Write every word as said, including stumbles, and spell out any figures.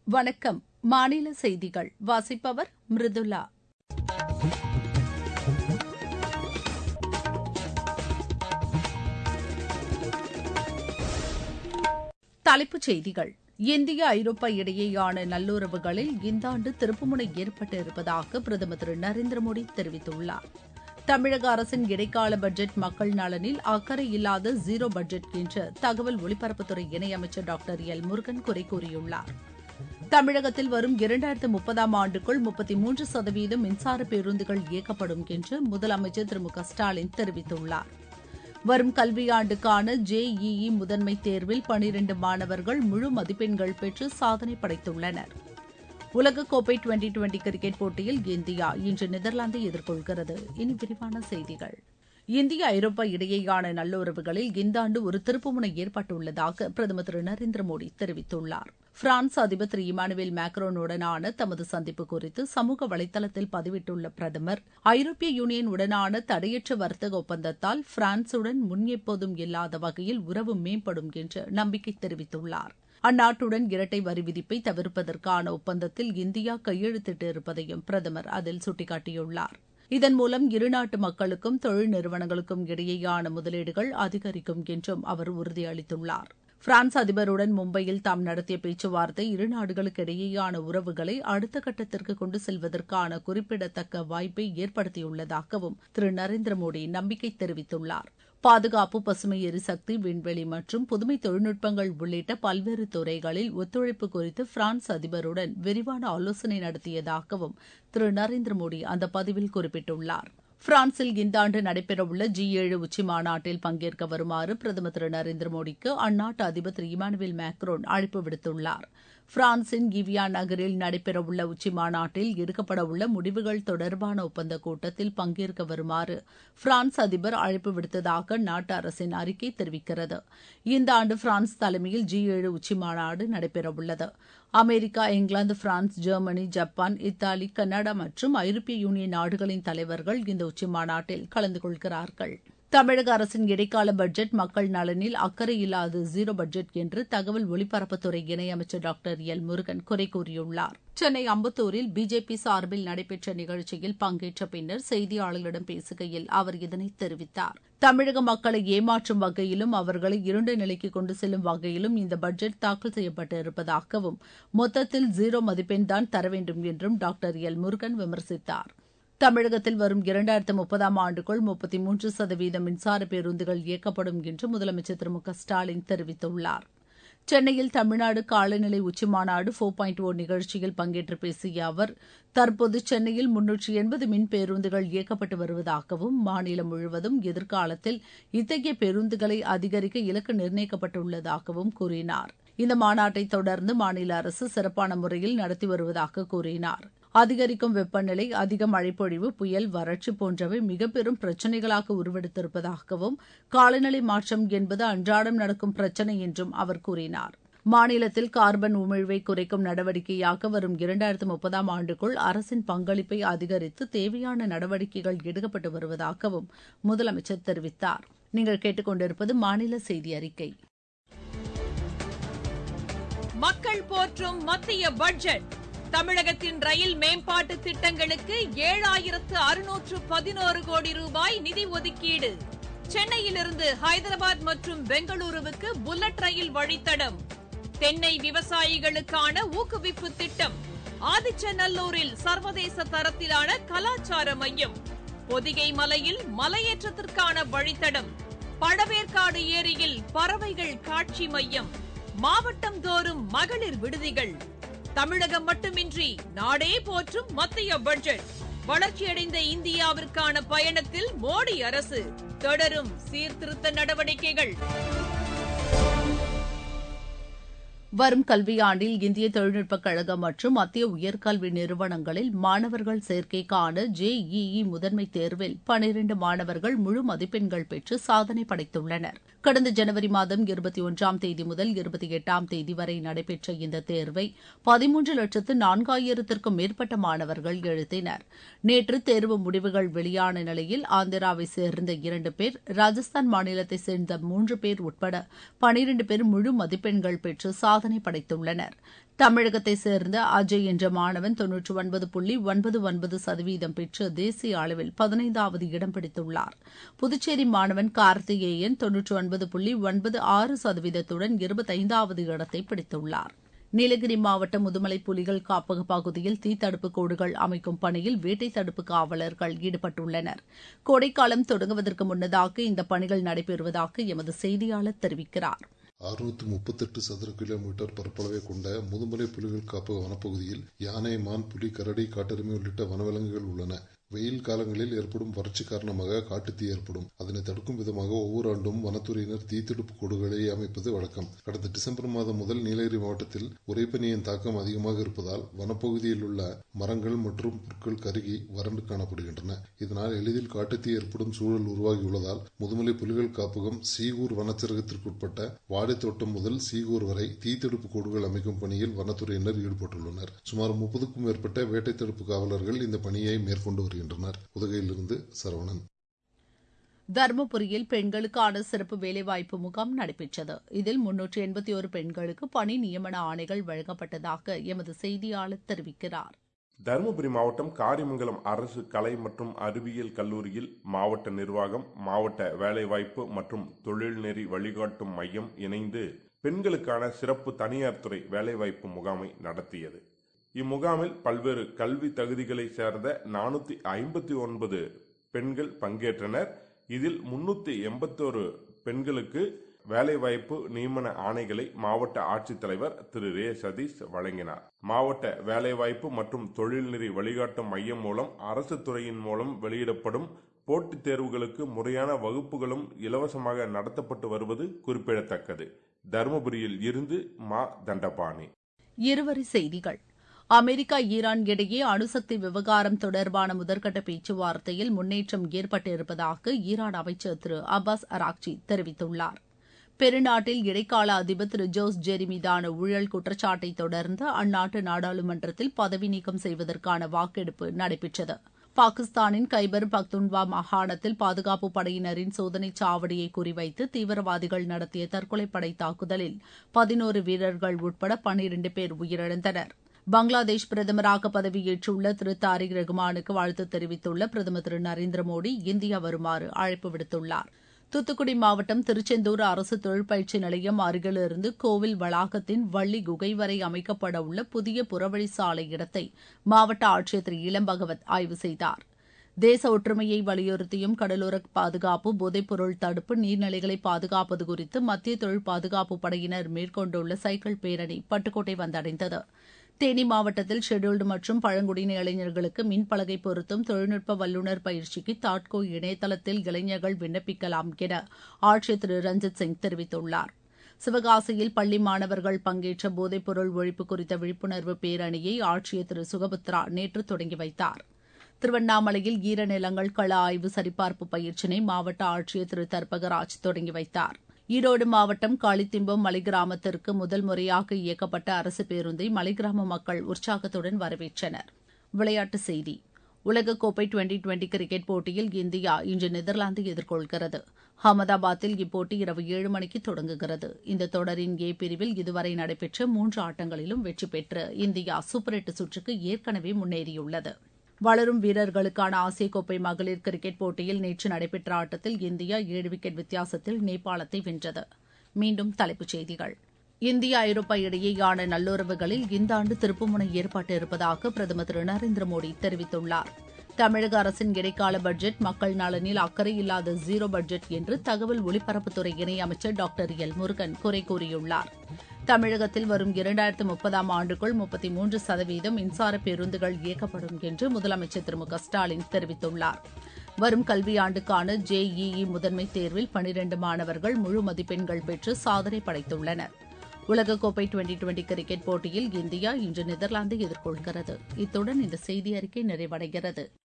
வணக்கம். மாநில செய்திகள் வாசிப்பவர் மிருதுளா. தலைப்புச் செய்திகள். இந்திய ஐரோப்பா இடையேயான நல்லுறவுகளில் இந்த ஆண்டு திருப்புமுனை ஏற்பட்டிருப்பதாக பிரதமர் திரு நரேந்திர மோடி தெரிவித்துள்ளார். தமிழக அரசின் இடைக்கால பட்ஜெட் மக்கள் நலனில் அக்கறை இல்லாத ஜீரோ பட்ஜெட் என்று தகவல் ஒலிபரப்புத்துறை இணையமைச்சர் டாக்டர் எல் முருகன் குறை கூறியுள்ளார். தமிழகத்தில் வரும் இரண்டாயிரத்து முப்பதாம் ஆண்டுக்குள் முப்பத்தி மூன்று சதவீதம் மின்சார பேருந்துகள் இயக்கப்படும் என்று முதலமைச்சர் திரு மு க ஸ்டாலின் தெரிவித்துள்ளார். வரும் கல்வியாண்டுக்கான ஜே இ இ முதன்மை தேர்வில் பனிரண்டு மாணவர்கள் முழு மதிப்பெண்கள் பெற்று சாதனை படைத்துள்ளனர். உலகக்கோப்பை டுவெண்டி டுவெண்டி கிரிக்கெட் போட்டியில் இந்தியா இன்று நெதர்லாந்தை எதிர்கொள்கிறது. இனி விரிவான செய்திகள். இந்திய ஐரோப்பா இடையேயான நல்லுறவுகளில் இந்த ஆண்டு ஒரு திருப்புமுனை ஏற்பட்டுள்ளதாக பிரதமர் திரு நரேந்திர மோடி தெரிவித்துள்ளார். பிரான்ஸ் அதிபர் திரு இமானுவேல் மேக்ரோனுடனான தமது சந்திப்பு குறித்து சமூக வலைதளத்தில் பதிவிட்டுள்ள பிரதமர், ஐரோப்பிய யூனியன் உடனான தடையற்ற வர்த்தக ஒப்பந்தத்தால் பிரான்சுடன் முன் எப்போதும் இல்லாத வகையில் உறவு மேம்படும் என்று நம்பிக்கை தெரிவித்துள்ளார். அந்நாட்டுடன் இரட்டை வரி விதிப்பை தவிர்ப்பதற்கான ஒப்பந்தத்தில் இந்தியா கையெழுத்திட்டிருப்பதையும் பிரதமர் அதில் சுட்டிக்காட்டியுள்ளார். இதன் மூலம் இருநாட்டு மக்களுக்கும் தொழில் நிறுவனங்களுக்கும் இடையேயான முதலீடுகள் அதிகரிக்கும் என்றும் அவர் உறுதியளித்துள்ளார். பிரான்ஸ் அதிபருடன் மும்பையில் தாம் நடத்திய பேச்சுவார்த்தை இருநாடுகளுக்கு இடையேயான உறவுகளை அடுத்த கட்டத்திற்கு கொண்டு செல்வதற்கான குறிப்பிடத்தக்க வாய்ப்பை ஏற்படுத்தியுள்ளதாகவும் திரு நரேந்திர மோடி நம்பிக்கை தெரிவித்துள்ளார். பாதுகாப்பு, பசுமை எரிசக்தி, விண்வெளி மற்றும் புதுமை தொழில்நுட்பங்கள் உள்ளிட்ட பல்வேறு துறைகளில் ஒத்துழைப்பு குறித்து பிரான்ஸ் அதிபருடன் விரிவான ஆலோசனை நடத்தியதாகவும் திரு நரேந்திர மோடி அந்த பதிவில் குறிப்பிட்டுள்ளார். பிரான்சில் இந்த ஆண்டு நடைபெறவுள்ள ஜி ஏழு உச்சி மாநாட்டில் பங்கேற்க வருமாறு பிரதமர் திரு நரேந்திர மோடிக்கு அந்நாட்டு அதிபர் திரு இமானுவேல் மேக்ரோன் அழைப்பு விடுத்துள்ளார். பிரான்சின் கிவியான் நகரில் நடைபெறவுள்ள உச்சி மாநாட்டில் எடுக்கப்படவுள்ள முடிவுகள் தொடர்பான ஒப்பந்த கூட்டத்தில் பங்கேற்க வருமாறு பிரான்ஸ் அதிபர் அழைப்பு விடுத்ததாக அந்நாட்டு அரசின் அறிக்கை தெரிவிக்கிறது. இந்த ஆண்டு பிரான்ஸ் தலைமையில் ஜி ஏழு உச்சி மாநாடு நடைபெறவுள்ளது. America, England, France, Germany, Japan, Italy, Canada மற்றும் ஐரோப்பிய யூனியன் நாடுகளின் தலைவர்கள் இந்த உச்சி மாநாட்டில் கலந்து கொள்கிறார்கள். தமிழக அரசின் இடைக்கால பட்ஜெட் மக்கள் நலனில் அக்கறை இல்லாத ஜீரோ பட்ஜெட் என்று தகவல் ஒலிபரப்புத்துறை இணையமைச்சர் டாக்டர் எல் முருகன் குறை கூறியுள்ளார். சென்னை அம்பத்தூரில் பிஜேபி சார்பில் நடைபெற்ற நிகழ்ச்சியில் பங்கேற்ற பின்னர் செய்தியாளர்களிடம் பேசுகையில் அவர் இதனை தெரிவித்தார். தமிழக மக்களை ஏமாற்றும் வகையிலும் அவர்களை இருண்ட நிலைக்கு கொண்டு செல்லும் வகையிலும் இந்த பட்ஜெட் தாக்கல் செய்யப்பட்டிருப்பதாகவும் மொத்தத்தில் ஜீரோ மதிப்பெண் தான் தர வேண்டும் என்றும் டாக்டர் எல் முருகன் விமர்சித்தார். தமிழகத்தில் வரும் இரண்டாயிரத்து முப்பதாம் ஆண்டுக்குள் முப்பத்தி மூன்று சதவீதம் மின்சார பேருந்துகள் இயக்கப்படும் என்று முதலமைச்சர் திரு மு க ஸ்டாலின் தெரிவித்துள்ளார். சென்னையில் தமிழ்நாடு காலநிலை உச்சிமாநாடு போர் பாயிண்ட் ஓ நிகழ்ச்சியில் பங்கேற்று பேசிய அவர், தற்போது சென்னையில் முன்னூற்றி எண்பது மின் பேருந்துகள் இயக்கப்பட்டு வருவதாகவும் மாநிலம் முழுவதும் எதிர்காலத்தில் இத்தகைய பேருந்துகளை அதிகரிக்க இலக்கு நிர்ணயிக்கப்பட்டுள்ளதாகவும் கூறினார். இந்த மாநாட்டை தொடர்ந்து மாநில அரசு சிறப்பான முறையில் நடத்தி வருவதாக கூறினார். அதிகரிக்கும் வெப்பநிலை, அதிக மழைப்பொழிவு, புயல், வறட்சி போன்றவை மிக பெரும் பிரச்சினைகளாக உருவெடுத்திருப்பதாகவும் காலநிலை மாற்றம் என்பது அன்றாடம் நடக்கும் பிரச்சினை என்றும் அவர் கூறினார். மாநிலத்தில் கார்பன் உமிழ்வை குறைக்கும் நடவடிக்கையாக வரும் இரண்டாயிரத்து முப்பதாம் ஆண்டுக்குள் அரசின் பங்களிப்பை அதிகரித்து தேவையான நடவடிக்கைகள் எடுக்கப்பட்டு வருவதாகவும் முதலமைச்சர் தெரிவித்தார். நீங்கள் கேட்டுக்கொண்டிருப்பது மாநில செய்தி அறிக்கை. மக்கள் போற்றும் மத்திய பட்ஜெட். தமிழகத்தின் ரயில் மேம்பாட்டு திட்டங்களுக்கு ஏழாயிரத்து அறுநூற்று பதினோரு கோடி ரூபாய் நிதி ஒதுக்கீடு. சென்னையிலிருந்து ஹைதராபாத் மற்றும் பெங்களூருவுக்கு புல்லட் ரயில் வழித்தடம். தென்னை விவசாயிகளுக்கான ஊக்குவிப்பு திட்டம். ஆதிச்சநல்லூரில் சர்வதேச தரத்திலான கலாச்சார மையம். பொதிகை மலையில் மலையேற்றத்திற்கான வழித்தடம். பழவேற்காடு ஏரியில் பறவைகள் காட்சி மையம். மாவட்டம் தோறும் மகளிர் விடுதிகள். தமிழகம் மட்டுமின்றி நாடே போற்றும் மத்திய பட்ஜெட். வளர்ச்சியடைந்த இந்தியாவிற்கான பயணத்தில் மோடி அரசு தொடரும் சீர்திருத்த நடவடிக்கைகள். வரும் கல்வியாண்டில் இந்திய தொழில்நுட்பக் கழகம் மற்றும் மத்திய உயர்கல்வி நிறுவனங்களில் மாணவர்கள் சேர்க்கைக்கான ஜே இ இ முதன்மை தேர்வில் பனிரண்டு மாணவர்கள் முழு மதிப்பெண்கள் பெற்று சாதனை படைத்துள்ளனர். கடந்த ஜனவரி மாதம் இருபத்தி ஒன்றாம் தேதி முதல் இருபத்தி எட்டாம் தேதி வரை நடைபெற்ற இந்த தேர்வை பதிமூன்று லட்சத்து நான்காயிரத்திற்கும் மேற்பட்ட மாணவர்கள் எழுதினர். நேற்று தேர்வு முடிவுகள் வெளியான நிலையில் ஆந்திராவை சேர்ந்த இரண்டு பேர், ராஜஸ்தான் மாநிலத்தை சேர்ந்த மூன்று பேர் உட்பட பனிரண்டு பேர் முழு மதிப்பெண்கள் பெற்று சாதனை சாதனை படைத்துள்ளனர். தமிழகத்தை சேர்ந்த அஜய் என்ற மாணவன் தொன்னூற்றி ஒன்பது புள்ளி ஒன்பது ஒன்பது சதவீதம் பெற்று தேசிய அளவில் பதினைந்தாவது இடம் பிடித்துள்ளார். புதுச்சேரி மாணவன் கார்த்திகேயன் தொன்னூற்றி ஒன்பது புள்ளி ஒன்பது ஆறு சதவீதத்துடன் இருபத்தைந்தாவது இடத்தை பிடித்துள்ளார். நீலகிரி மாவட்டம் முதுமலை புலிகள் காப்பக பகுதியில் தீ தடுப்பு கோடுகள் அமைக்கும் பணியில் வேட்டை தடுப்பு காவலர்கள் ஈடுபட்டுள்ளனர். கோடைக்காலம் தொடங்குவதற்கு முன்னதாக இந்த பணிகள் நடைபெறுவதாக எமது செய்தியாளர் தெரிவிக்கிறார். அறுநூற்று முப்பத்தெட்டு சதுர கிலோமீட்டர் பரப்பளவை கொண்ட முதுமலை புலிகள் காப்பக வனப்பகுதியில் யானை, மான், புலி, கரடி, காட்டெருமை உள்ளிட்ட வனவிலங்குகள் உள்ளன. வெயில் காலங்களில் ஏற்படும் வறட்சி காரணமாக காட்டுத்தீ ஏற்படும். அதனை தடுக்கும் விதமாக ஒவ்வொரு ஆண்டும் வனத்துறையினர் தீத்தடுப்பு கோடுகளை அமைப்பது வழக்கம். கடந்த டிசம்பர் மாதம் முதல் நீலகிரி மாவட்டத்தில் உறைபனியின் தாக்கம் அதிகமாக இருப்பதால் வனப்பகுதியில் உள்ள மரங்கள் மற்றும் புற்கள் கருகி வறண்டு காணப்படுகின்றன. இதனால் எளிதில் காட்டுத்தீ ஏற்படும் சூழல் உருவாகியுள்ளதால் முதுமலை புலிகள் காப்பகம் சீகூர் வனச்சரகத்திற்குட்பட்ட வாடைத்தோட்டம் முதல் சீகூர் வரை தீத்தடுப்பு கோடுகள் அமைக்கும் பணியில் வனத்துறையினர் ஈடுபட்டுள்ளனர். சுமார் முப்பதுக்கும் மேற்பட்ட வேட்டை தடுப்பு காவலர்கள் இந்த பணியை மேற்கொண்டு வருகின்றனர். உதகையிலிருந்து சரவணன். தருமபுரியில் பெண்களுக்கான சிறப்பு வேலைவாய்ப்பு முகாம் நடைபெற்றது. இதில் முன்னூற்று எண்பத்தி ஒரு பெண்களுக்கு பணி நியமன ஆணைகள் வழங்கப்பட்டதாக எமது செய்தியாளர் தெரிவிக்கிறார். தருமபுரி மாவட்டம் காரிமங்கலம் அரசு கலை மற்றும் அறிவியல் கல்லூரியில் மாவட்ட நிர்வாகம், மாவட்ட வேலைவாய்ப்பு மற்றும் தொழில்நெறி வழிகாட்டும் மையம் இணைந்து பெண்களுக்கான சிறப்பு தனியார் துறை வேலைவாய்ப்பு முகாமை நடத்தியது. இம்முகாமில் பல்வேறு கல்வி தகுதிகளை சேர்ந்த நானூத்தி ஐம்பத்தி ஒன்பது பெண்கள் பங்கேற்றனர். இதில் முன்னூத்தி எண்பத்தோரு பெண்களுக்கு வேலைவாய்ப்பு நியமன ஆணைகளை மாவட்ட ஆட்சித்தலைவர் திரு ரே சதீஷ் வழங்கினார். மாவட்ட வேலைவாய்ப்பு மற்றும் தொழில்நெறி வழிகாட்டும் மையம் மூலம் அரசு துறையின் மூலம் வெளியிடப்படும் போட்டித் தேர்வுகளுக்கு முறையான வகுப்புகளும் இலவசமாக நடத்தப்பட்டு வருவது குறிப்பிடத்தக்கது. தருமபுரியில் இருந்து மா தண்டபாணி. இருவரி செய்திகள். அமெரிக்கா ஈரான் இடையே அணுசக்தி விவகாரம் தொடர்பான முதற்கட்ட பேச்சுவார்த்தையில் முன்னேற்றம் ஏற்பட்டிருப்பதாக ஈரான் அமைச்சர் திரு அப்பாஸ் அராக்சி தெரிவித்துள்ளார். பெருநாட்டில் இடைக்கால அதிபர் திரு ஜோஸ் ஜெரி மீதான ஊழல் குற்றச்சாட்டை தொடர்ந்து அந்நாட்டு நாடாளுமன்றத்தில் பதவி நீக்கம் செய்வதற்கான வாக்கெடுப்பு நடைபெற்றது. பாகிஸ்தானின் கைபர் பக்துன்வா மாகாணத்தில் பாதுகாப்பு படையினரின் சோதனைச் சாவடியை குறிவைத்து தீவிரவாதிகள் நடத்திய தற்கொலைப்படை தாக்குதலில் பதினோரு வீரர்கள் உட்பட பன்னிரண்டு பேர் உயிரிழந்தனர். பங்களாதேஷ் பிரதமராக பதவியேற்றுள்ள திரு தாரிக் ரஹ்மானுக்கு வாழ்த்து தெரிவித்துள்ள பிரதமர் திரு நரேந்திர மோடி இந்தியா வருமாறு அழைப்பு விடுத்துள்ளார். தூத்துக்குடி மாவட்டம் திருச்செந்தூர் அரசு தொழிற்பயிற்சி நிலையம் அருகிலிருந்து கோவில் வளாகத்தின் வள்ளி குகை வரை அமைக்கப்பட உள்ள புதிய புறவழி சாலை இடத்தை மாவட்ட ஆட்சியர் திரு இளம்பகவத் ஆய்வு செய்தார். தேச ஒற்றுமையை வலியுறுத்தியும் கடலோர பாதுகாப்பு, போதைப்பொருள் தடுப்பு, நீர்நிலைகளை பாதுகாப்பது குறித்து மத்திய தொழில் பாதுகாப்பு படையினர் மேற்கொண்டுள்ள சைக்கிள் பேரணி பட்டுக்கோட்டை வந்தடைந்தது. தேனி மாவட்டத்தில் ஷெட்யூல்டு மற்றும் பழங்குடியின இளைஞர்களுக்கு மின்பலகை பொருத்தும் தொழில்நுட்ப வல்லுநர் பயிற்சிக்கு தாட்கோ இணையதளத்தில் இளைஞர்கள் விண்ணப்பிக்கலாம் என ஆட்சியர் திரு ரஞ்சித் சிங் தெரிவித்துள்ளார். சிவகாசியில் பள்ளி மாணவர்கள் பங்கேற்ற போதைப்பொருள் ஒழிப்பு குறித்த விழிப்புணர்வு பேரணியை ஆட்சியர் திரு சுகபுத்ரா நேற்று தொடங்கி வைத்தார். திருவண்ணாமலையில் ஈரநிலங்கள் கள ஆய்வு சரிபார்ப்பு பயிற்சினை மாவட்ட ஆட்சியர் திரு தர்பகராஜ் தொடங்கி வைத்தார். ஈரோடு மாவட்டம் காளித்திம்பம் மலை கிராமத்திற்கு முதல் முறையாக இயக்கப்பட்ட அரசு பேருந்தை மலைக்கிராம மக்கள் உற்சாகத்துடன் வரவேற்றனர். விளையாட்டுச் செய்தி. உலகக்கோப்பை டுவெண்டி டுவெண்டி கிரிக்கெட் போட்டியில் இந்தியா இன்று நெதர்லாந்தை எதிர்கொள்கிறது. அகமதாபாத்தில் இப்போட்டி இரவு ஏழு மணிக்கு தொடங்குகிறது. இந்த தொடரின் ஏ பிரிவில் இதுவரை நடைபெற்ற மூன்று ஆட்டங்களிலும் வெற்றி பெற்று இந்தியா சூப்பர் எட்டு சுற்றுக்கு ஏற்கனவே முன்னேறியுள்ளது. வளரும் வீரர்களுக்கான ஆசிய கோப்பை மகளிர் கிரிக்கெட் போட்டியில் நேற்று நடைபெற்ற ஆட்டத்தில் இந்தியா ஏழு விக்கெட் வித்தியாசத்தில் நேபாளத்தை வென்றது. மீண்டும் தலைப்புச் செய்திகள். இந்தியா ஐரோப்பா இடையேயான நல்லுறவுகளில் இந்த ஆண்டு திருப்புமுனை ஏற்பட்டிருப்பதாக பிரதமர் திரு நரேந்திர மோடி தெரிவித்துள்ளார். தமிழக அரசின் இடைக்கால பட்ஜெட் மக்கள் நலனில் அக்கறை இல்லாத ஜீரோ பட்ஜெட் என்று தகவல் ஒலிபரப்புத்துறை இணையமைச்சர் டாக்டர் எல் முருகன் குறை கூறியுள்ளார். தமிழகத்தில் வரும் இரண்டாயிரத்து முப்பதாம் ஆண்டுக்குள் முப்பத்தி மூன்று சதவீதம் மின்சார பேருந்துகள் இயக்கப்படும் என்று முதலமைச்சர் திரு மு க ஸ்டாலின் தெரிவித்துள்ளார். வரும் கல்வியாண்டுக்கான ஜேஇஇ முதன்மைத் தேர்வில் பனிரண்டு மாணவர்கள் முழு மதிப்பெண்கள் பெற்று சாதனை படைத்துள்ளனர். உலகக்கோப்பை டுவெண்டி டுவெண்டி கிரிக்கெட் போட்டியில் இந்தியா இன்று நெதர்லாந்தை எதிர்கொள்கிறது. இத்துடன் இந்த செய்தி அறிக்கை நிறைவடைகிறது.